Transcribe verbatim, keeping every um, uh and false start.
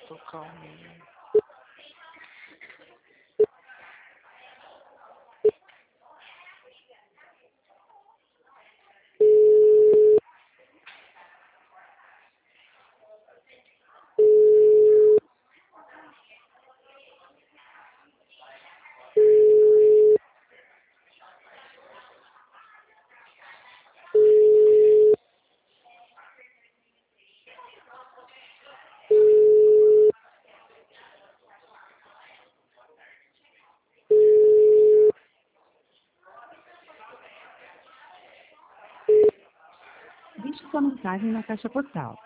Tô calminho. Deixe sua mensagem na caixa postal.